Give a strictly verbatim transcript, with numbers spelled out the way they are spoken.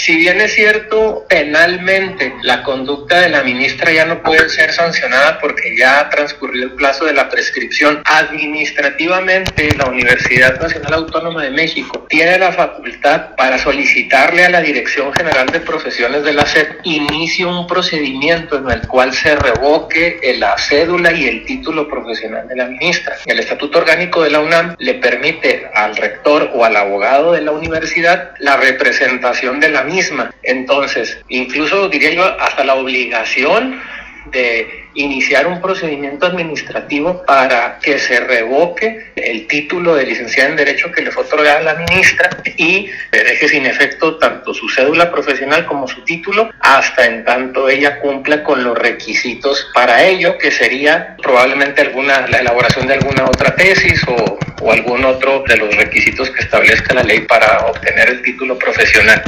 Si bien es cierto, penalmente la conducta de la ministra ya no puede ser sancionada porque ya ha transcurrido el plazo de la prescripción, administrativamente la Universidad Nacional Autónoma de México tiene la facultad para solicitarle a la Dirección General de Profesiones de la S E P inicie un procedimiento en el cual se revoque la cédula y el título profesional de la ministra. El Estatuto Orgánico de la UNAM le permite al rector o al abogado de la universidad la representación de la misma. Entonces, incluso diría yo hasta la obligación de iniciar un procedimiento administrativo para que se revoque el título de licenciada en Derecho que le fue otorgada a la ministra y deje sin efecto tanto su cédula profesional como su título hasta en tanto ella cumpla con los requisitos para ello, que sería probablemente alguna la elaboración de alguna otra tesis o, o algún otro de los requisitos que establezca la ley para obtener el título profesional.